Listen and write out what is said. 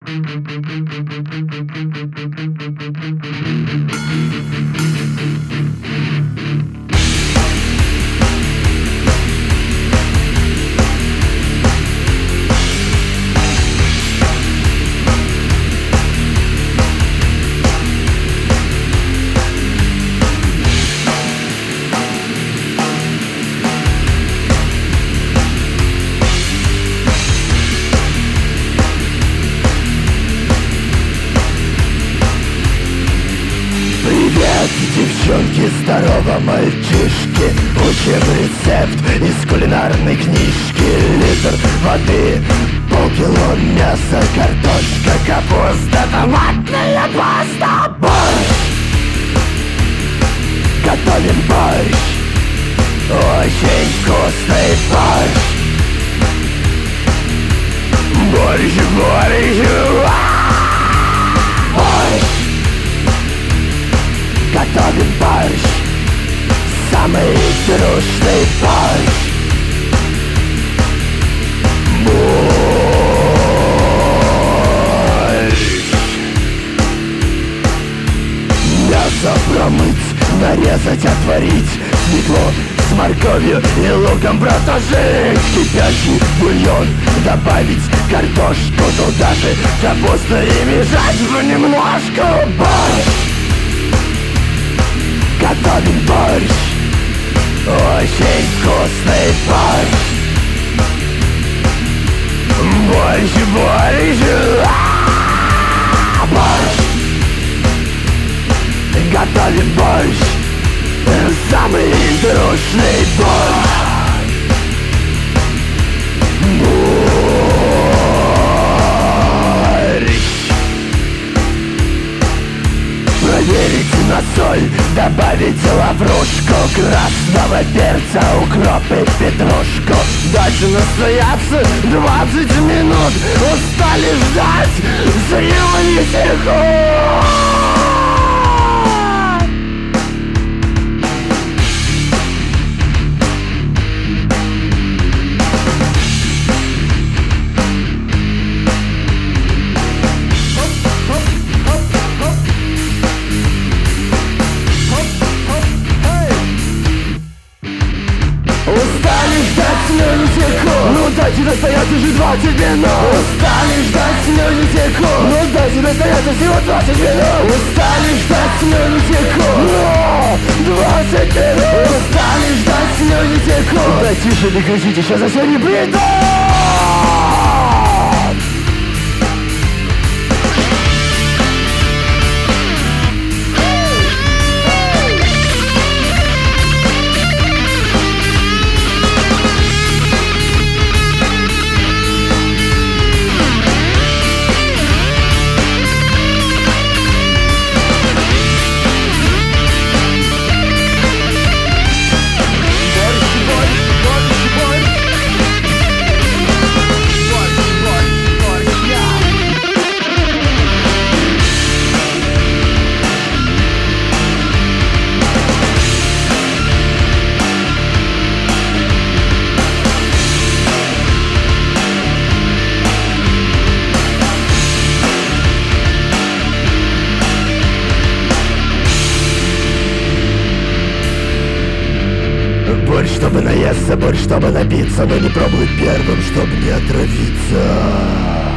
Девчонки, здорово, мальчишки, учим рецепт из кулинарной книжки. Литр воды, полкило мяса, картошка, капуста, томатная паста. Борщ! Готовим борщ, очень вкусный борщ. Борщ, борщ, борщ! Готовим борщ, самый трушный борщ. Борщ. Мясо промыть, нарезать, отварить, свекло с морковью и луком протушить. Кипящий бульон добавить, картошку туда же, капусту и мешать понемножку. Борщ! Готовим борщ, очень вкусный борщ. Борщ, борщ, борщ. Готовим борщ, самый трушный борщ. Проверить на соль, добавить лаврушку, красного перца, укроп и петрушку. Дальше настояться 20 минут. Устали ждать, съемите хуй. Ну дайте настояться же 20 минут. Устали ждать, слюни текут. Ну дайте настояться всего 20 минут. Устали ждать, слюни текут. 20 минут. Устали ждать, слюни текут. Да тише, не кричите, сейчас за все не придут. Борщ, чтобы наесться, борщ, чтобы напиться, но не пробуй первым, чтобы не отравиться.